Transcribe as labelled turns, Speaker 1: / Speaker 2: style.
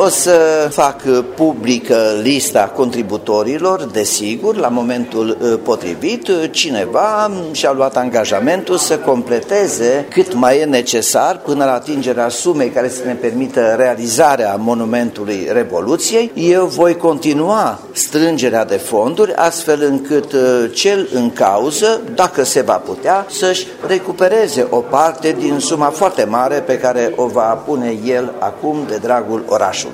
Speaker 1: O să fac publică lista contributorilor, desigur, la momentul potrivit. Cineva și-a luat angajamentul să completeze cât mai e necesar până la atingerea sumei care să ne permită realizarea monumentului Revoluției. Eu voi continua strângerea de fonduri astfel încât cel în cauză, dacă se va putea, să-și recupereze o parte din suma foarte mare pe care o va pune el acum de dragul orașului.